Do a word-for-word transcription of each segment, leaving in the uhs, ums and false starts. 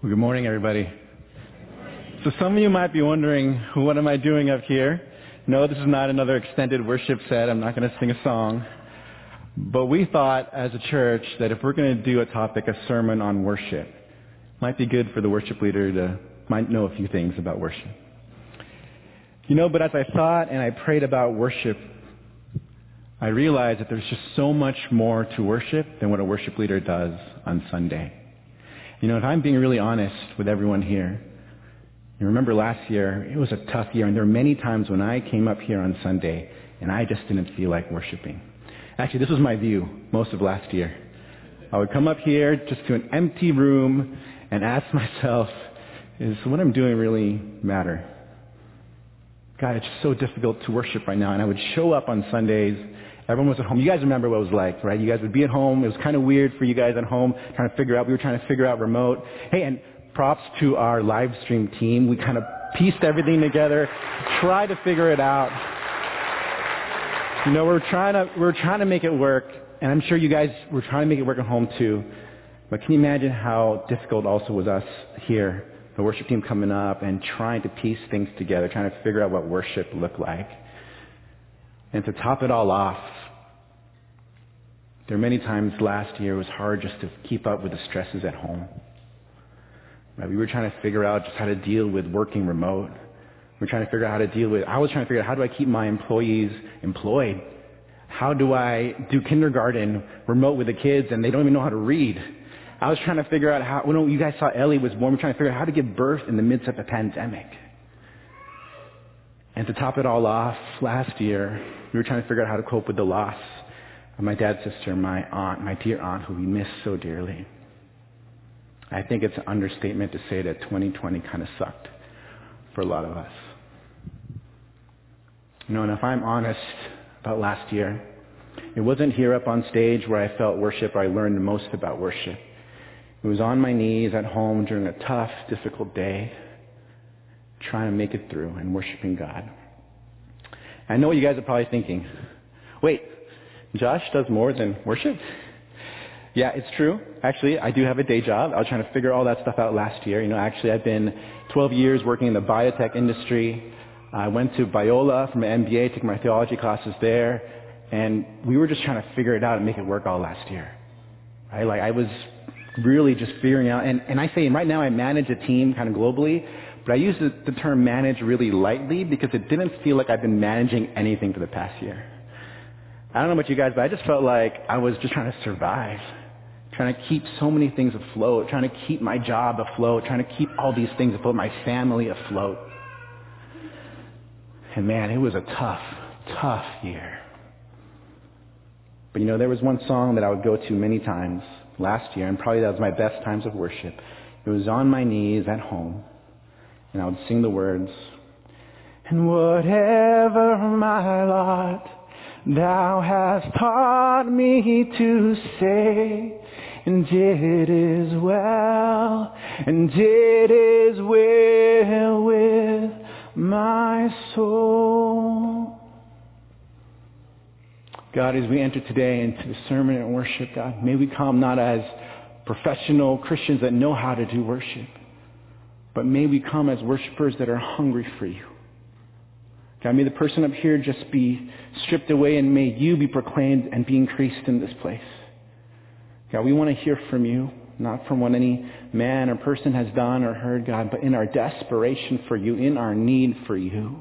Well, good morning, everybody. So some of you might be wondering, what am I doing up here? No, this is not another extended worship set. I'm not going to sing a song. But we thought as a church that if we're going to do a topic, a sermon on worship, it might be good for the worship leader to might know a few things about worship. You know, but as I thought and I prayed about worship, I realized that there's just so much more to worship than what a worship leader does on Sunday. You know, if I'm being really honest with everyone here, you remember last year, it was a tough year, and there were many times when I came up here on Sunday and I just didn't feel like worshiping. Actually, this was my view most of last year. I would come up here just to an empty room and ask myself, is what I'm doing really matter? God, it's just so difficult to worship right now. And I would show up on Sundays. Everyone was at home. You guys remember what it was like, right? You guys would be at home. It was kind of weird for you guys at home trying to figure out. We were trying to figure out remote. Hey, and props to our live stream team. We kind of pieced everything together, tried to figure it out. You know, we're trying to we're trying to make it work, and I'm sure you guys were trying to make it work at home too. But can you imagine how difficult also was us here, the worship team coming up and trying to piece things together, trying to figure out what worship looked like. And to top it all off, there were many times last year it was hard just to keep up with the stresses at home. Right? We were trying to figure out just how to deal with working remote. We were trying to figure out how to deal with, I was trying to figure out how do I keep my employees employed? How do I do kindergarten remote with the kids and they don't even know how to read? I was trying to figure out how, when you guys saw Ellie was born, we were trying to figure out how to give birth in the midst of a pandemic. And to top it all off, last year, we were trying to figure out how to cope with the loss of my dad's sister, my aunt, my dear aunt, who we miss so dearly. I think it's an understatement to say that twenty twenty kind of sucked for a lot of us. You know, and if I'm honest about last year, it wasn't here up on stage where I felt worship or I learned the most about worship. It was on my knees at home during a tough, difficult day, trying to make it through and worshiping God. I know what you guys are probably thinking. Wait, Josh does more than worship? Yeah, it's true. Actually, I do have a day job. I was trying to figure all that stuff out last year. You know, actually, I've been twelve years working in the biotech industry. I went to Biola for my M B A, took my theology classes there, and we were just trying to figure it out and make it work all last year. Right? Like, I was really just figuring out, and, and I say, and right now I manage a team kind of globally, but I use the, the term manage really lightly because it didn't feel like I've been managing anything for the past year. I don't know about you guys, but I just felt like I was just trying to survive, trying to keep so many things afloat, trying to keep my job afloat, trying to keep all these things afloat, my family afloat. And man, it was a tough, tough year. But you know, there was one song that I would go to many times last year, and probably that was my best times of worship. It was on my knees at home, and I would sing the words, and whatever my lot, thou hast taught me to say, and it is well, and it is well with my soul. God, as we enter today into the sermon and worship, God, may we come not as professional Christians that know how to do worship, but may we come as worshipers that are hungry for you. God, may the person up here just be stripped away, and may you be proclaimed and be increased in this place. God, we want to hear from you, not from what any man or person has done or heard, God, but in our desperation for you, in our need for you.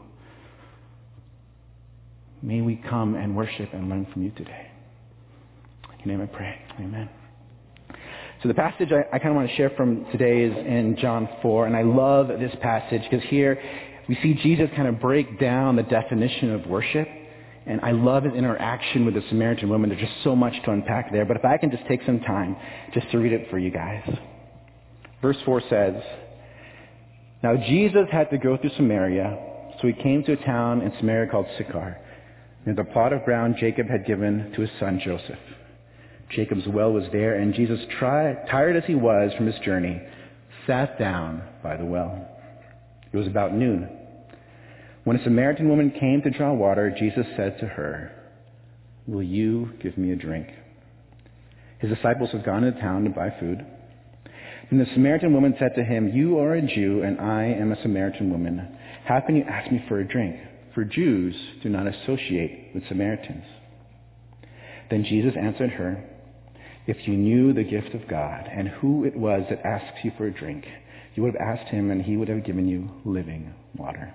May we come and worship and learn from you today. In your name I pray. Amen. So the passage I, I kind of want to share from today is in John four, and I love this passage because here we see Jesus kind of break down the definition of worship, and I love his interaction with the Samaritan woman. There's just so much to unpack there, but if I can just take some time just to read it for you guys. Verse four says, "Now Jesus had to go through Samaria, so he came to a town in Samaria called Sychar, near the plot of ground Jacob had given to his son Joseph. Jacob's well was there, and Jesus, tried, tired as he was from his journey, sat down by the well. It was about noon. When a Samaritan woman came to draw water, Jesus said to her, 'Will you give me a drink?' His disciples had gone into town to buy food. Then the Samaritan woman said to him, "You are a Jew, and I am a Samaritan woman. How can you ask me for a drink? For Jews do not associate with Samaritans." Then Jesus answered her, "If you knew the gift of God and who it was that asks you for a drink, you would have asked him, and he would have given you living water."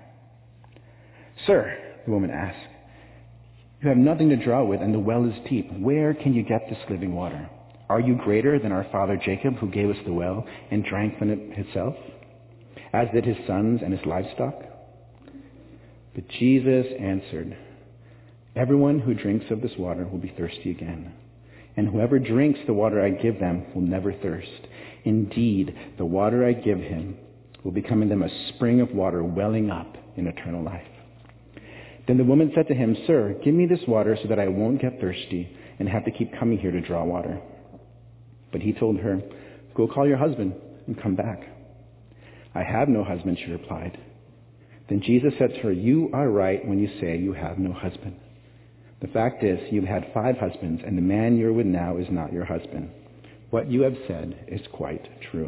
"Sir," the woman asked, "you have nothing to draw with, and the well is deep. Where can you get this living water? Are you greater than our father Jacob, who gave us the well and drank from it himself, as did his sons and his livestock?" But Jesus answered, "Everyone who drinks of this water will be thirsty again. And whoever drinks the water I give them will never thirst. Indeed, the water I give him will become in them a spring of water welling up in eternal life." Then the woman said to him, "Sir, give me this water so that I won't get thirsty and have to keep coming here to draw water." But he told her, "Go call your husband and come back." "I have no husband," she replied. Then Jesus said to her, "You are right when you say you have no husband. The fact is, you've had five husbands, and the man you're with now is not your husband. What you have said is quite true."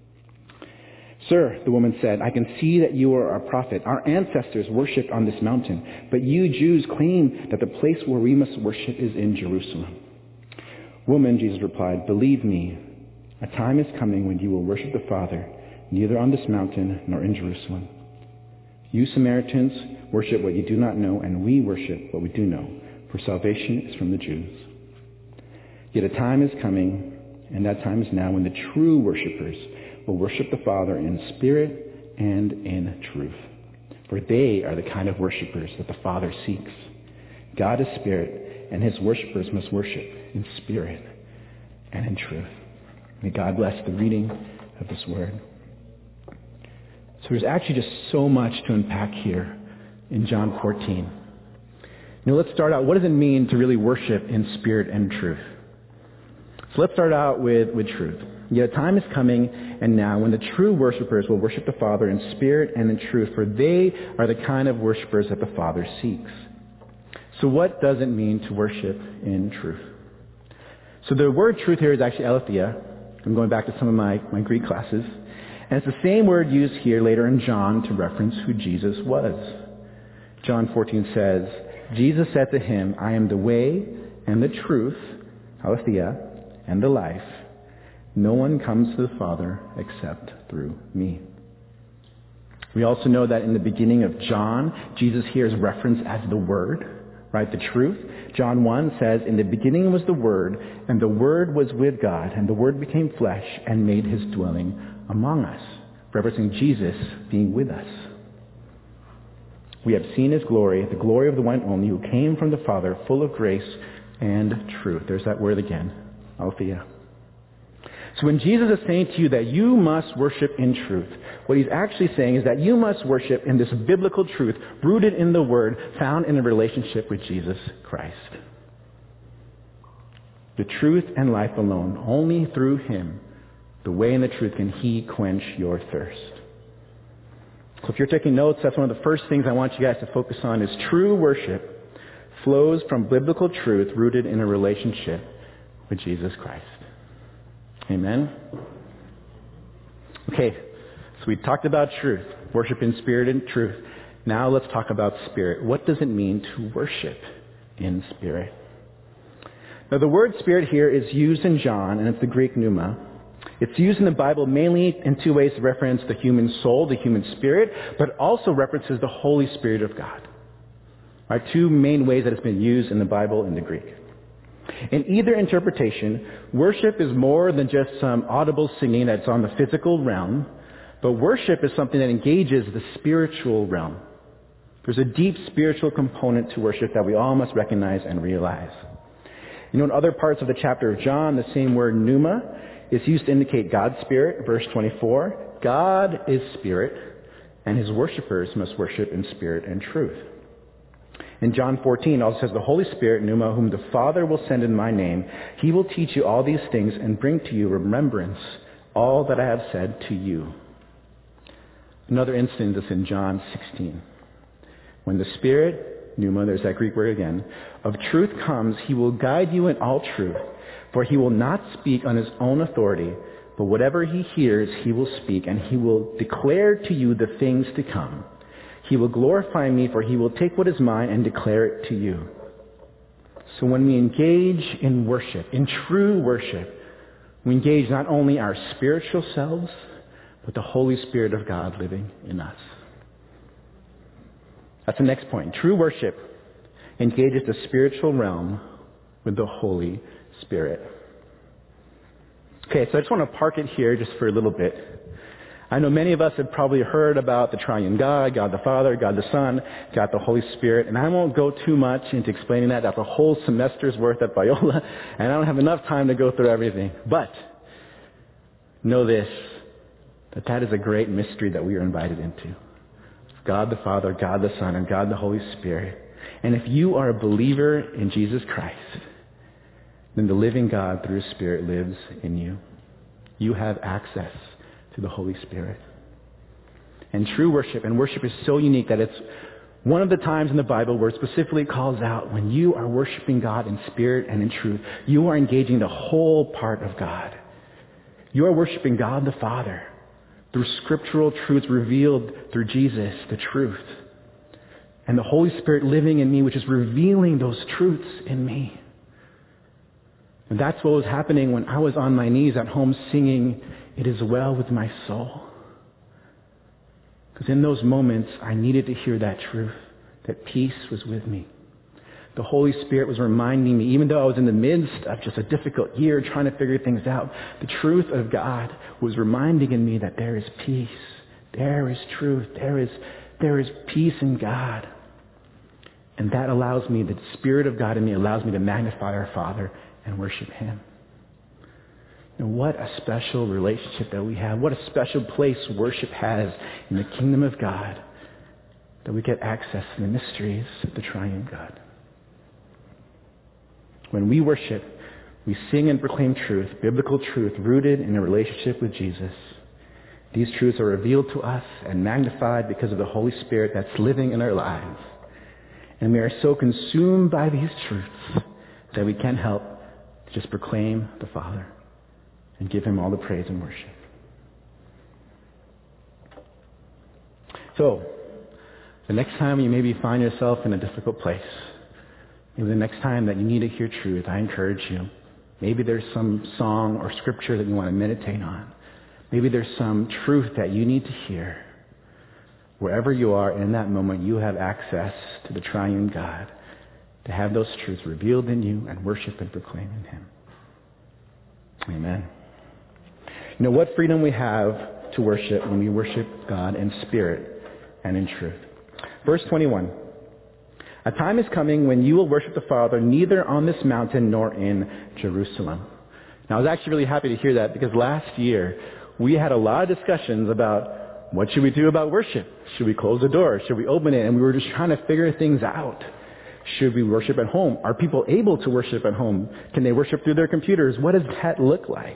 "Sir," the woman said, "I can see that you are a prophet. Our ancestors worshipped on this mountain, but you Jews claim that the place where we must worship is in Jerusalem." "Woman," Jesus replied, "believe me, a time is coming when you will worship the Father, neither on this mountain nor in Jerusalem. You Samaritans worship what you do not know, and we worship what we do know, for salvation is from the Jews. Yet a time is coming, and that time is now, when the true worshipers will worship the Father in spirit and in truth. For they are the kind of worshipers that the Father seeks. God is spirit, and his worshipers must worship in spirit and in truth." May God bless the reading of this word. So there's actually just so much to unpack here in John fourteen. Now let's start out, what does it mean to really worship in spirit and truth? So let's start out with, with truth. Yet a time is coming and now when the true worshipers will worship the Father in spirit and in truth, for they are the kind of worshipers that the Father seeks. So what does it mean to worship in truth? So the word truth here is actually aletheia. I'm going back to some of my, my Greek classes. And it's the same word used here later in John to reference who Jesus was. John fourteen says, "Jesus said to him, I am the way and the truth," aletheia, "and the life. No one comes to the Father except through me." We also know that in the beginning of John, Jesus here is referenced as the Word, right? The truth. John one says, "In the beginning was the Word, and the Word was with God, and the Word became flesh and made his dwelling among us," referencing Jesus being with us. "We have seen his glory, the glory of the one and only who came from the Father, full of grace and truth." There's that word again, aletheia. So when Jesus is saying to you that you must worship in truth, what he's actually saying is that you must worship in this biblical truth rooted in the Word, found in a relationship with Jesus Christ. The truth and life alone, only through him, the way and the truth, can he quench your thirst. So if you're taking notes, that's one of the first things I want you guys to focus on, is true worship flows from biblical truth rooted in a relationship with Jesus Christ. Amen? Okay, so we talked about truth, worship in spirit and truth. Now let's talk about spirit. What does it mean to worship in spirit? Now the word spirit here is used in John, and it's the Greek pneuma. It's used in the Bible mainly in two ways to reference the human soul, the human spirit, but also references the Holy Spirit of God. Right? Two main ways that it's been used in the Bible in the Greek. In either interpretation, worship is more than just some audible singing that's on the physical realm, but worship is something that engages the spiritual realm. There's a deep spiritual component to worship that we all must recognize and realize. You know, in other parts of the chapter of John, the same word pneuma is used to indicate God's Spirit. Verse twenty-four, God is Spirit, and his worshipers must worship in spirit and truth. In John fourteen, it also says, "The Holy Spirit, pneuma, whom the Father will send in my name, he will teach you all these things and bring to you remembrance all that I have said to you." Another instance is in John sixteen. "When the Spirit," pneuma, there's that Greek word again, "of truth comes, he will guide you in all truth. For he will not speak on his own authority, but whatever he hears, he will speak, and he will declare to you the things to come. He will glorify me, for he will take what is mine and declare it to you. So when we engage in worship, in true worship, we engage not only our spiritual selves, but the Holy Spirit of God living in us. That's the next point. True worship engages the spiritual realm with the Holy Spirit. Okay, so I just want to park it here just for a little bit. I know many of us have probably heard about the triune God, God the Father, God the Son, God the Holy Spirit, and I won't go too much into explaining that. That's a whole semester's worth at Biola, and I don't have enough time to go through everything. But know this, that that is a great mystery that we are invited into. God the Father, God the Son, and God the Holy Spirit. And if you are a believer in Jesus Christ, then the living God through His Spirit lives in you. You have access to the Holy Spirit. And true worship, and worship is so unique that it's one of the times in the Bible where it specifically calls out when you are worshiping God in spirit and in truth, you are engaging the whole part of God. You are worshiping God the Father through scriptural truths revealed through Jesus, the truth. And the Holy Spirit living in me, which is revealing those truths in me. And that's what was happening when I was on my knees at home singing, "It is well with my soul." Because in those moments, I needed to hear that truth, that peace was with me. The Holy Spirit was reminding me, even though I was in the midst of just a difficult year trying to figure things out, the truth of God was reminding in me that there is peace, there is truth, there is, there is peace in God. And that allows me, the Spirit of God in me allows me to magnify our Father and worship Him. And what a special relationship that we have. What a special place worship has in the kingdom of God, that we get access to the mysteries of the triune God. When we worship, we sing and proclaim truth, biblical truth rooted in a relationship with Jesus. These truths are revealed to us and magnified because of the Holy Spirit that's living in our lives. And we are so consumed by these truths that we can't help to just proclaim the Father and give Him all the praise and worship. So, the next time you maybe find yourself in a difficult place, maybe the next time that you need to hear truth, I encourage you. Maybe there's some song or scripture that you want to meditate on. Maybe there's some truth that you need to hear. Wherever you are in that moment, you have access to the triune God to have those truths revealed in you and worship and proclaim in Him. Amen. You know what freedom we have to worship when we worship God in spirit and in truth. Verse twenty-one. A time is coming when you will worship the Father neither on this mountain nor in Jerusalem. Now, I was actually really happy to hear that because last year we had a lot of discussions about what should we do about worship? Should we close the door? Should we open it? And we were just trying to figure things out. Should we worship at home? Are people able to worship at home? Can they worship through their computers? What does that look like?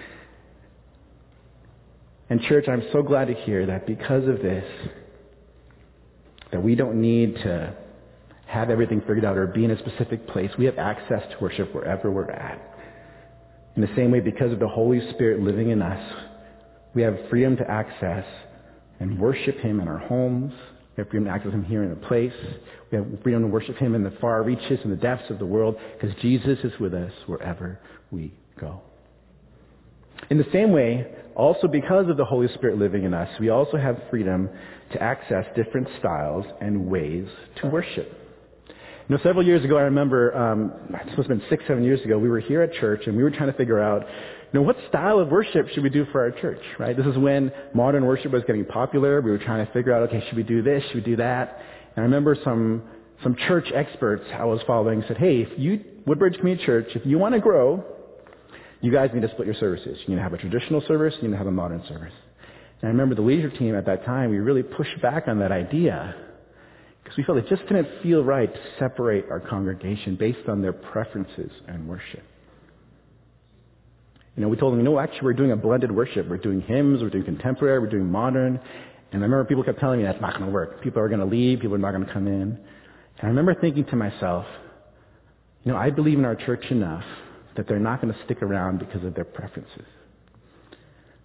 And church, I'm so glad to hear that because of this, that we don't need to have everything figured out or be in a specific place. We have access to worship wherever we're at. In the same way, because of the Holy Spirit living in us, we have freedom to access and worship Him in our homes. We have freedom to access Him here in the place. We have freedom to worship Him in the far reaches and the depths of the world because Jesus is with us wherever we go. In the same way, also because of the Holy Spirit living in us, we also have freedom to access different styles and ways to worship. You know, several years ago, I remember, um, it must have been six, seven years ago, we were here at church and we were trying to figure out, you know, what style of worship should we do for our church, right? This is when modern worship was getting popular. We were trying to figure out, okay, should we do this? Should we do that? And I remember some some church experts I was following said, hey, if you, Woodbridge Community Church, if you want to grow, you guys need to split your services. You need to have a traditional service, you need to have a modern service. And I remember the leadership team at that time, we really pushed back on that idea because we felt it just didn't feel right to separate our congregation based on their preferences and worship. You know, we told them, you know, actually we're doing a blended worship. We're doing hymns, we're doing contemporary, we're doing modern. And I remember people kept telling me that's not going to work. People are going to leave, people are not going to come in. And I remember thinking to myself, you know, I believe in our church enough that they're not going to stick around because of their preferences.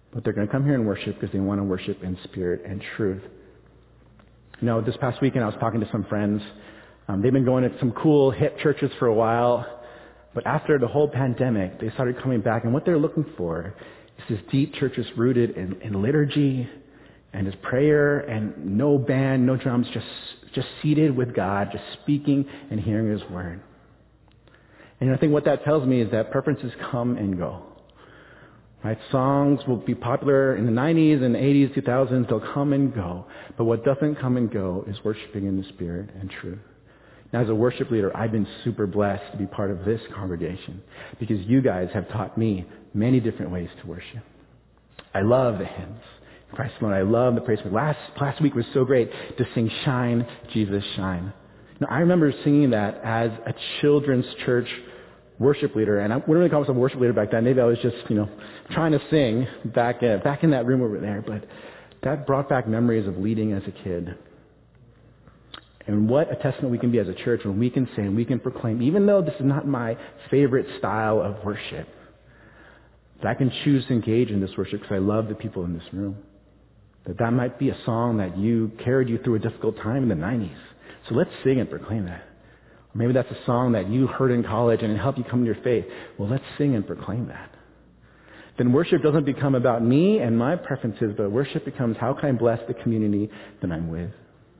but they're going to come here and worship because they want to worship in spirit and truth. You know, this past weekend I was talking to some friends. Um, they've been going to some cool hip churches for a while, but after the whole pandemic, they started coming back, and what they're looking for is this deep churches rooted in, in liturgy and his prayer and no band, no drums, just just seated with God, just speaking and hearing his word. And I think what that tells me is that preferences come and go. Right? Songs will be popular in the nineties and eighties, two thousands. They'll come and go. But what doesn't come and go is worshiping in the spirit and truth. Now, as a worship leader, I've been super blessed to be part of this congregation because you guys have taught me many different ways to worship. I love the hymns. Christ alone. I love the praise. Last last week was so great to sing "Shine, Jesus, Shine." Now, I remember singing that as a children's church worship leader, and I wouldn't really call myself a worship leader back then. Maybe I was just, you know, trying to sing back uh, back in that room over there. But that brought back memories of leading as a kid. And what a testament we can be as a church when we can say and we can proclaim, even though this is not my favorite style of worship, that I can choose to engage in this worship because I love the people in this room. That that might be a song that you carried you through a difficult time in the nineties. So let's sing and proclaim that. Or maybe that's a song that you heard in college and it helped you come to your faith. Well, let's sing and proclaim that. Then worship doesn't become about me and my preferences, but worship becomes how can I bless the community that I'm with.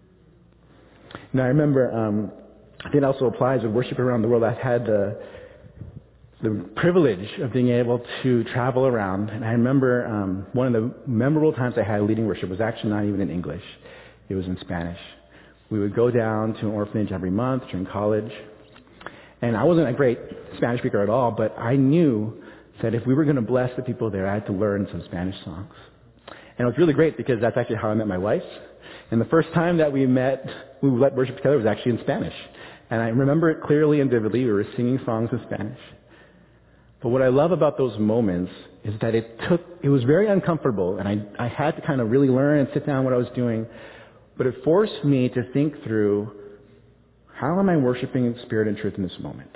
Now, I remember, um, I think it also applies with worship around the world. I've had the the privilege of being able to travel around. And I remember um, one of the memorable times I had leading worship was actually not even in English. It was in Spanish. We would go down to an orphanage every month during college. And I wasn't a great Spanish speaker at all, but I knew that if we were going to bless the people there, I had to learn some Spanish songs. And it was really great because that's actually how I met my wife. And the first time that we met, we led worship together was actually in Spanish. And I remember it clearly and vividly. We were singing songs in Spanish. But what I love about those moments is that it took, it was very uncomfortable, and I, I had to kind of really learn and sit down what I was doing, but it forced me to think through, how am I worshiping in spirit and truth in this moment?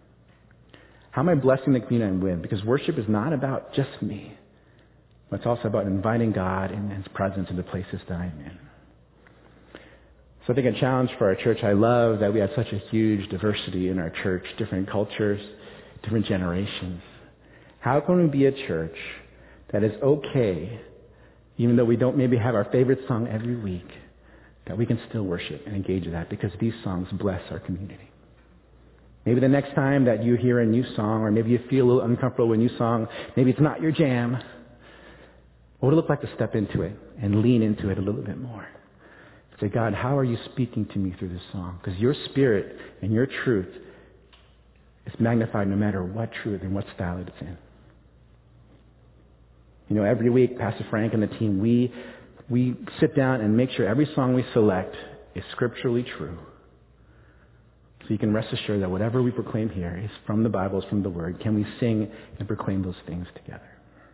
How am I blessing the community I'm with? Because worship is not about just me, but it's also about inviting God and his presence into places that I'm in. So I think a challenge for our church, I love that we have such a huge diversity in our church, different cultures, different generations. How can we be a church that is okay, even though we don't maybe have our favorite song every week, that we can still worship and engage in that because these songs bless our community? Maybe the next time that you hear a new song, or maybe you feel a little uncomfortable with a new song, maybe it's not your jam, what would it look like to step into it and lean into it a little bit more? Say, God, how are you speaking to me through this song? Because your spirit and your truth is magnified no matter what truth and what style it's in. You know, every week, Pastor Frank and the team, we we sit down and make sure every song we select is scripturally true. So you can rest assured that whatever we proclaim here is from the Bible, is from the Word. Can we sing and proclaim those things together?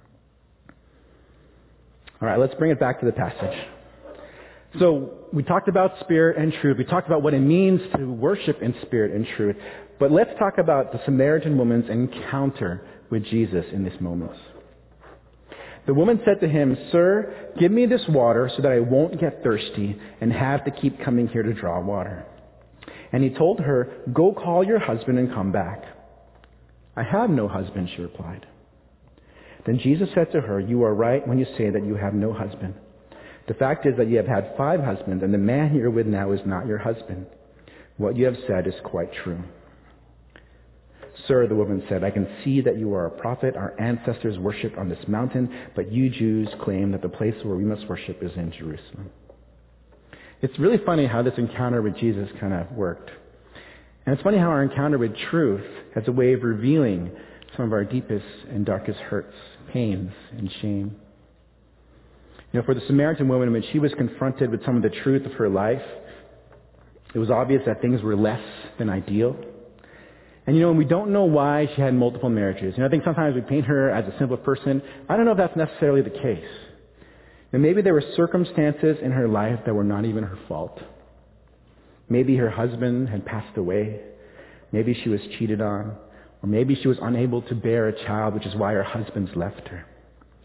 All right, let's bring it back to the passage. So we talked about spirit and truth. We talked about what it means to worship in spirit and truth. But let's talk about the Samaritan woman's encounter with Jesus in this moment. The woman said to him, "Sir, give me this water so that I won't get thirsty and have to keep coming here to draw water." And he told her, "Go call your husband and come back." "I have no husband," she replied. Then Jesus said to her, "You are right when you say that you have no husband. The fact is that you have had five husbands, and the man you're with now is not your husband. What you have said is quite true." "Sir," the woman said, "I can see that you are a prophet. Our ancestors worshipped on this mountain, but you Jews claim that the place where we must worship is in Jerusalem." It's really funny how this encounter with Jesus kind of worked. And it's funny how our encounter with truth has a way of revealing some of our deepest and darkest hurts, pains, and shame. You know, for the Samaritan woman, when she was confronted with some of the truth of her life, it was obvious that things were less than ideal. And you know, and we don't know why she had multiple marriages. You know, I think sometimes we paint her as a simple person. I don't know if that's necessarily the case. And maybe there were circumstances in her life that were not even her fault. Maybe her husband had passed away. Maybe she was cheated on. Or maybe she was unable to bear a child, which is why her husband's left her.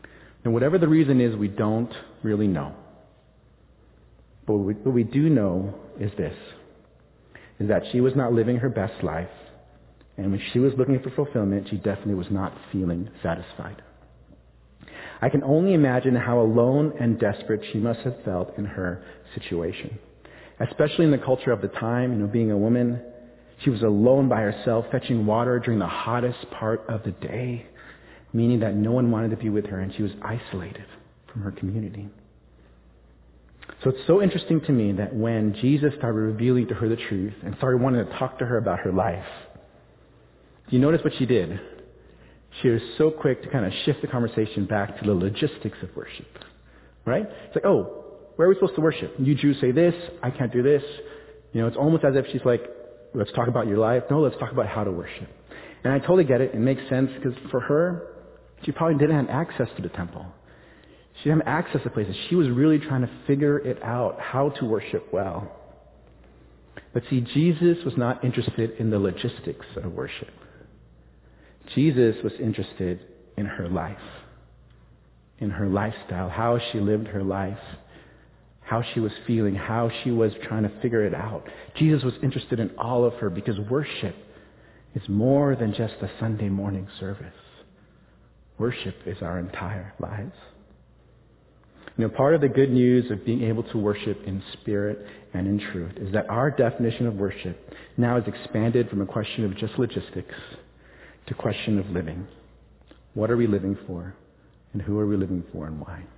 And whatever the reason is, we don't really know. But what we, what we do know is this, is that she was not living her best life. And when she was looking for fulfillment, she definitely was not feeling satisfied. I can only imagine how alone and desperate she must have felt in her situation. Especially in the culture of the time, you know, being a woman, she was alone by herself, fetching water during the hottest part of the day, meaning that no one wanted to be with her, and she was isolated from her community. So it's so interesting to me that when Jesus started revealing to her the truth and started wanting to talk to her about her life, do you notice what she did? She was so quick to kind of shift the conversation back to the logistics of worship, right? It's like, oh, where are we supposed to worship? You Jews say this, I can't do this. You know, it's almost as if she's like, let's talk about your life. No, let's talk about how to worship. And I totally get it. It makes sense because for her, she probably didn't have access to the temple. She didn't have access to places. She was really trying to figure it out, how to worship well. But see, Jesus was not interested in the logistics of worship. Jesus was interested in her life, in her lifestyle, how she lived her life, how she was feeling, how she was trying to figure it out. Jesus was interested in all of her because worship is more than just a Sunday morning service. Worship is our entire lives. You know, part of the good news of being able to worship in spirit and in truth is that our definition of worship now is expanded from a question of just logistics to question of living. What are we living for? And who are we living for and why?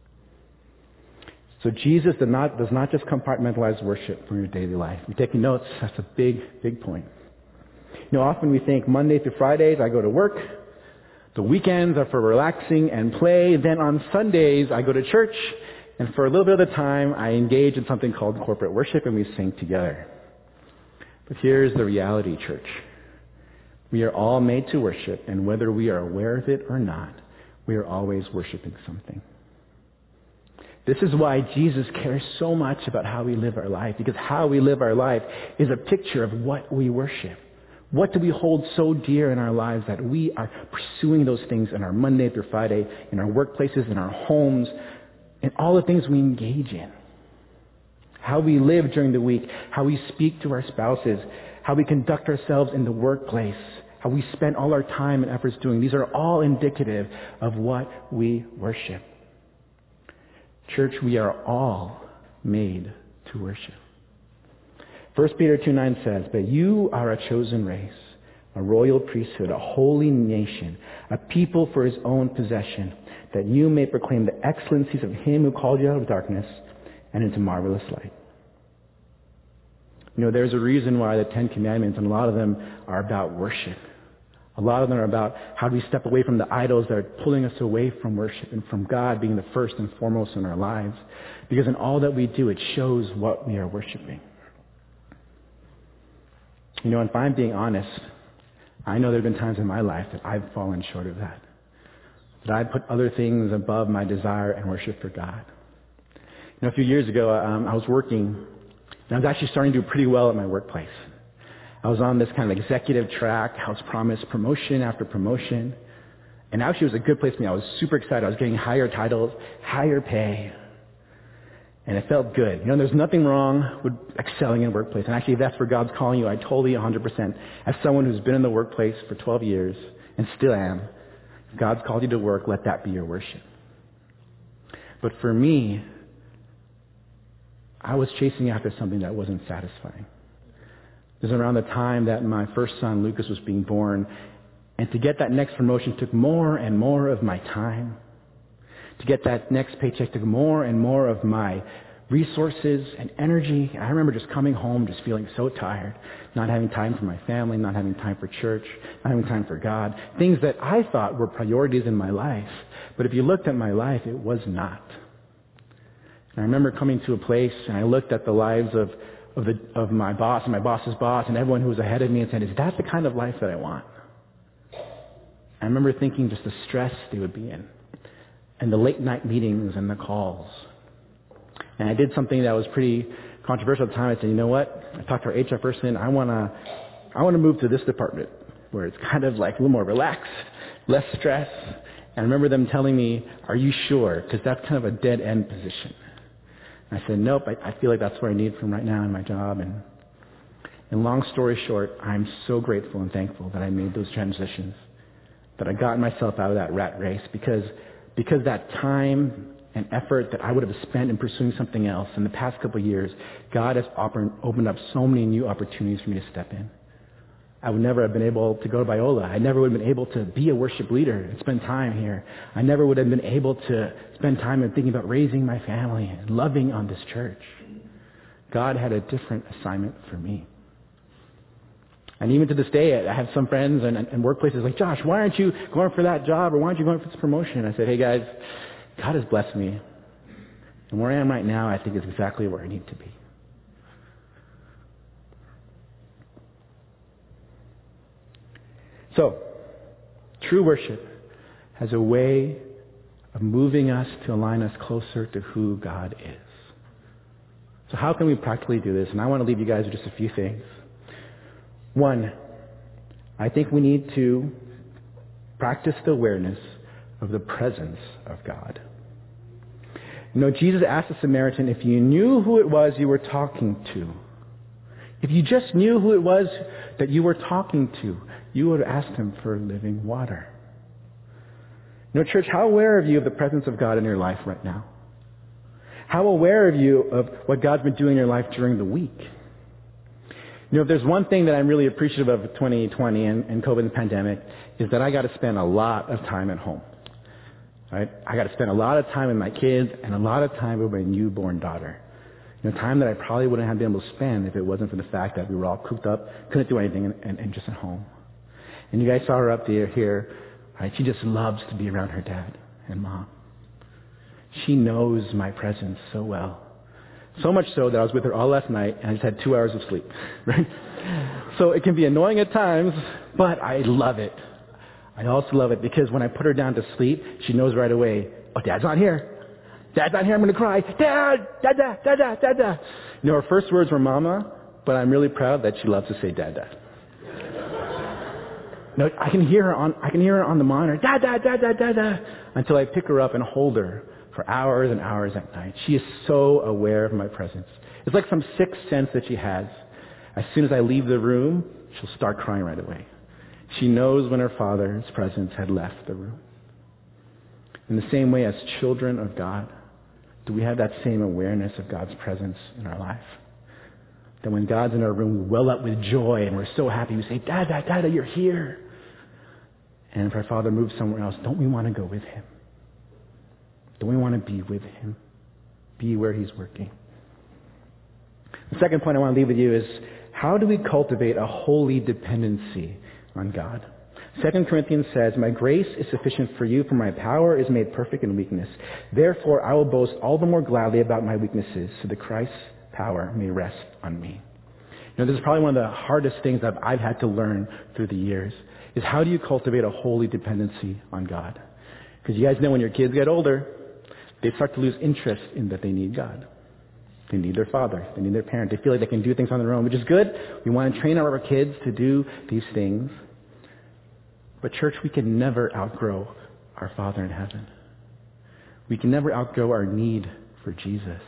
So Jesus does not, does not just compartmentalize worship from your daily life. You're taking notes, that's a big, big point. You know, often we think Monday through Fridays I go to work. The weekends are for relaxing and play. Then on Sundays I go to church. And for a little bit of the time I engage in something called corporate worship and we sing together. But here's the reality, church. We are all made to worship, and whether we are aware of it or not, we are always worshiping something. This is why Jesus cares so much about how we live our life, because how we live our life is a picture of what we worship. What do we hold so dear in our lives that we are pursuing those things in our Monday through Friday, in our workplaces, in our homes, in all the things we engage in? How we live during the week, how we speak to our spouses, how we conduct ourselves in the workplace, how we spend all our time and efforts doing. These are all indicative of what we worship. Church, we are all made to worship. First Peter two nine says, "But you are a chosen race, a royal priesthood, a holy nation, a people for his own possession, that you may proclaim the excellencies of him who called you out of darkness and into marvelous light." You know, there's a reason why the Ten Commandments, and a lot of them are about worship. A lot of them are about how do we step away from the idols that are pulling us away from worship and from God being the first and foremost in our lives. Because in all that we do, it shows what we are worshiping. You know, if I'm being honest, I know there have been times in my life that I've fallen short of that. That I put other things above my desire and worship for God. You know, a few years ago, um, I was working, and I was actually starting to do pretty well at my workplace. I was on this kind of executive track. I was promised promotion after promotion. And actually it was a good place for me. I was super excited. I was getting higher titles, higher pay. And it felt good. You know, there's nothing wrong with excelling in workplace. And actually, if that's where God's calling you, I totally one hundred percent. As someone who's been in the workplace for twelve years and still am, if God's called you to work, let that be your worship. But for me, I was chasing after something that wasn't satisfying. It was around the time that my first son, Lucas, was being born. And to get that next promotion took more and more of my time. To get that next paycheck took more and more of my resources and energy. I remember just coming home just feeling so tired, not having time for my family, not having time for church, not having time for God. Things that I thought were priorities in my life. But if you looked at my life, it was not. And I remember coming to a place and I looked at the lives of Of, the, of my boss and my boss's boss and everyone who was ahead of me and said, is that the kind of life that I want? I remember thinking just the stress they would be in and the late night meetings and the calls. And I did something that was pretty controversial at the time. I said, you know what? I talked to our H R person. I want to I want to move to this department where it's kind of like a little more relaxed, less stress. And I remember them telling me, are you sure? Because that's kind of a dead-end position. And I said, nope, I, I feel like that's what I need from right now in my job. And, and long story short, I'm so grateful and thankful that I made those transitions, that I got myself out of that rat race, because, because that time and effort that I would have spent in pursuing something else in the past couple of years, God has opened up so many new opportunities for me to step in. I would never have been able to go to Biola. I never would have been able to be a worship leader and spend time here. I never would have been able to spend time in thinking about raising my family and loving on this church. God had a different assignment for me. And even to this day, I have some friends and, and workplaces like, Josh, why aren't you going for that job, or why aren't you going for this promotion? I said, hey guys, God has blessed me. And where I am right now, I think is exactly where I need to be. So, true worship has a way of moving us to align us closer to who God is. So how can we practically do this? And I want to leave you guys with just a few things. One, I think we need to practice the awareness of the presence of God. You know, Jesus asked the Samaritan, if you knew who it was you were talking to, if you just knew who it was that you were talking to, you would have asked him for living water. You know, church, how aware are you of the presence of God in your life right now? How aware are you of what God's been doing in your life during the week? You know, if there's one thing that I'm really appreciative of twenty twenty and, and COVID and the pandemic, is that I got to spend a lot of time at home. Right? I got to spend a lot of time with my kids and a lot of time with my newborn daughter. You know, time that I probably wouldn't have been able to spend if it wasn't for the fact that we were all cooped up, couldn't do anything, and, and, and just at home. And you guys saw her up there here. Right? She just loves to be around her dad and mom. She knows my presence so well. So much so that I was with her all last night and I just had two hours of sleep. Right? So it can be annoying at times, but I love it. I also love it because when I put her down to sleep, she knows right away, oh, Dad's not here. Dad's not here, I'm going to cry. Dad, Dada, Dada, Dada. You know, her first words were Mama, but I'm really proud that she loves to say Dada. No, I can hear her on, I can hear her on the monitor, Dada, Dada, Dada, until I pick her up and hold her for hours and hours at night. She is so aware of my presence. It's like some sixth sense that she has. As soon as I leave the room, she'll start crying right away. She knows when her father's presence had left the room. In the same way, as children of God, do we have that same awareness of God's presence in our life? That when God's in our room, we well up with joy and we're so happy. We say, Dada, Dada, you're here. And if our Father moves somewhere else, don't we want to go with Him? Don't we want to be with Him? Be where He's working. The second point I want to leave with you is, how do we cultivate a holy dependency on God? Second Corinthians says, my grace is sufficient for you, for my power is made perfect in weakness. Therefore, I will boast all the more gladly about my weaknesses, so that Christ's power may rest on me. You know, this is probably one of the hardest things that I've had to learn through the years, is how do you cultivate a holy dependency on God? Because you guys know when your kids get older, they start to lose interest in that they need God. They need their father. They need their parent. They feel like they can do things on their own, which is good. We want to train our kids to do these things. But church, we can never outgrow our Father in heaven. We can never outgrow our need for Jesus.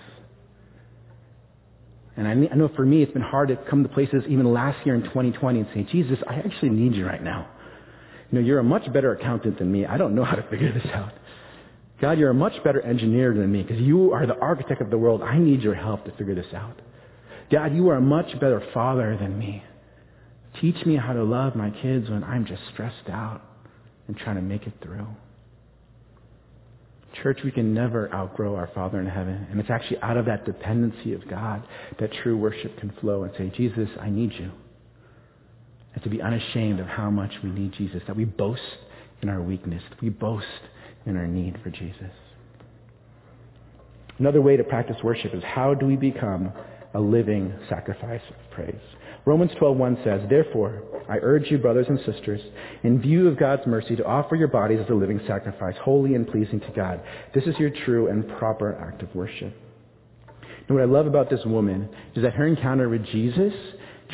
And I, I know for me, it's been hard to come to places even last year in twenty twenty and say, Jesus, I actually need you right now. You know, you're a much better accountant than me. I don't know how to figure this out. God, you're a much better engineer than me because you are the architect of the world. I need your help to figure this out. God, you are a much better father than me. Teach me how to love my kids when I'm just stressed out and trying to make it through. Church, we can never outgrow our Father in heaven. And it's actually out of that dependency of God that true worship can flow and say, Jesus, I need you. And to be unashamed of how much we need Jesus, that we boast in our weakness, that we boast in our need for Jesus. Another way to practice worship is, how do we become a living sacrifice of praise? Romans twelve one says, therefore, I urge you, brothers and sisters, in view of God's mercy, to offer your bodies as a living sacrifice, holy and pleasing to God. This is your true and proper act of worship. And what I love about this woman is that her encounter with Jesus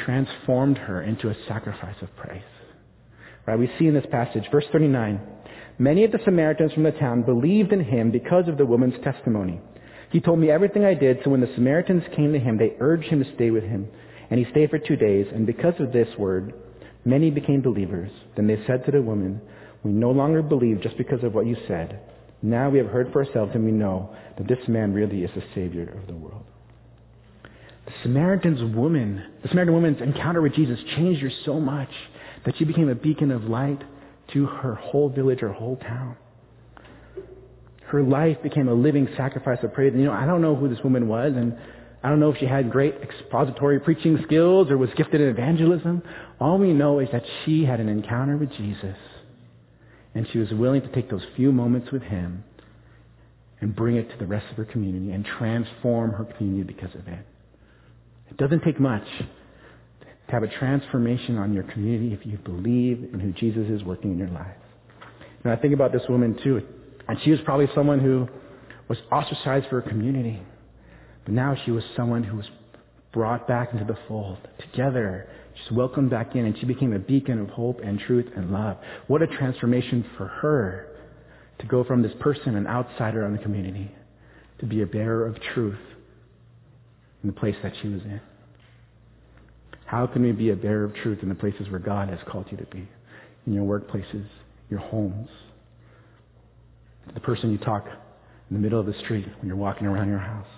transformed her into a sacrifice of praise. Right? We see in this passage, verse thirty-nine, Many of the Samaritans from the town believed in him because of the woman's testimony. He told me everything I did, so when the Samaritans came to him, they urged him to stay with him. And he stayed for two days, and because of this word, many became believers. Then they said to the woman, we no longer believe just because of what you said. Now we have heard for ourselves, and we know that this man really is the Savior of the world. The Samaritan's woman, the Samaritan woman's encounter with Jesus changed her so much that she became a beacon of light to her whole village, her whole town. Her life became a living sacrifice of praise. And you know, I don't know who this woman was, and I don't know if she had great expository preaching skills or was gifted in evangelism. All we know is that she had an encounter with Jesus, and she was willing to take those few moments with him and bring it to the rest of her community and transform her community because of it. It doesn't take much to have a transformation on your community if you believe in who Jesus is working in your life. And I think about this woman too, and she was probably someone who was ostracized for her community. But now she was someone who was brought back into the fold, together, just welcomed back in, and she became a beacon of hope and truth and love. What a transformation for her to go from this person, an outsider on the community, to be a bearer of truth in the place that she was in. How can we be a bearer of truth in the places where God has called you to be? In your workplaces, your homes, the person you talk in the middle of the street when you're walking around your house.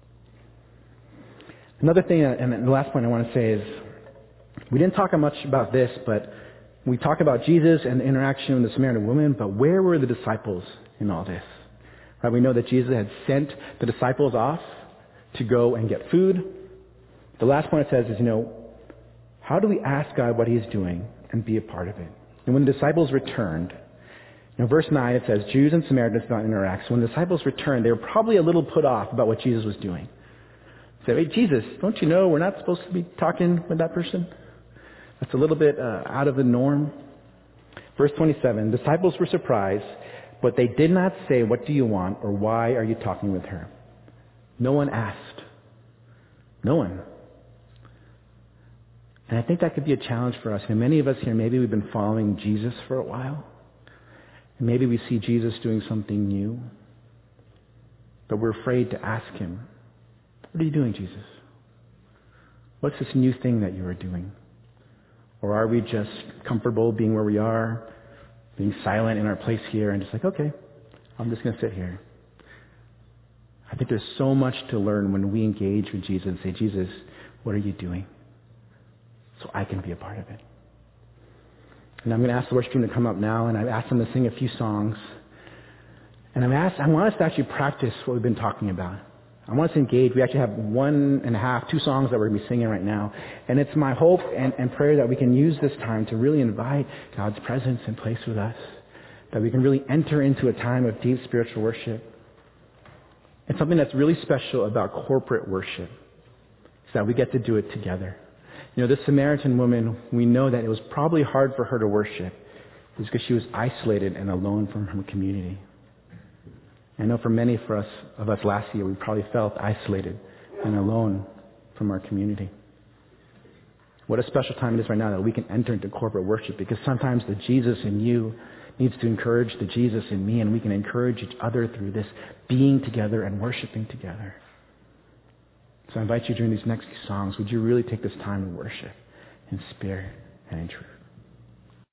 Another thing, and the last point I want to say is, we didn't talk much about this, but we talk about Jesus and the interaction with the Samaritan woman, but where were the disciples in all this? Right? We know that Jesus had sent the disciples off to go and get food. The last point it says is, you know, how do we ask God what he's doing and be a part of it? And when the disciples returned, you know, verse nine, it says, Jews and Samaritans did not interact. So when the disciples returned, they were probably a little put off about what Jesus was doing. They said, hey, Jesus, don't you know we're not supposed to be talking with that person? That's a little bit uh, out of the norm. Verse twenty-seven, disciples were surprised, but they did not say, what do you want, or why are you talking with her? No one asked. No one. And I think that could be a challenge for us. And many of us here, maybe we've been following Jesus for a while. And maybe we see Jesus doing something new. But we're afraid to ask him, what are you doing, Jesus? What's this new thing that you are doing? Or are we just comfortable being where we are, being silent in our place here, and just like, okay, I'm just going to sit here. I think there's so much to learn when we engage with Jesus and say, Jesus, what are you doing? So I can be a part of it. And I'm going to ask the worship team to come up now, and I've asked them to sing a few songs. And I'm asked, I want us to actually practice what we've been talking about. I want us to engage. We actually have one and a half, two songs that we're going to be singing right now. And it's my hope and, and prayer that we can use this time to really invite God's presence in place with us. That we can really enter into a time of deep spiritual worship. And something that's really special about corporate worship is that we get to do it together. You know, this Samaritan woman, we know that it was probably hard for her to worship. It was because she was isolated and alone from her community. I know for many for us, of us last year, we probably felt isolated and alone from our community. What a special time it is right now that we can enter into corporate worship, because sometimes the Jesus in you needs to encourage the Jesus in me, and we can encourage each other through this being together and worshiping together. So I invite you during these next few songs, would you really take this time to worship in spirit and in truth?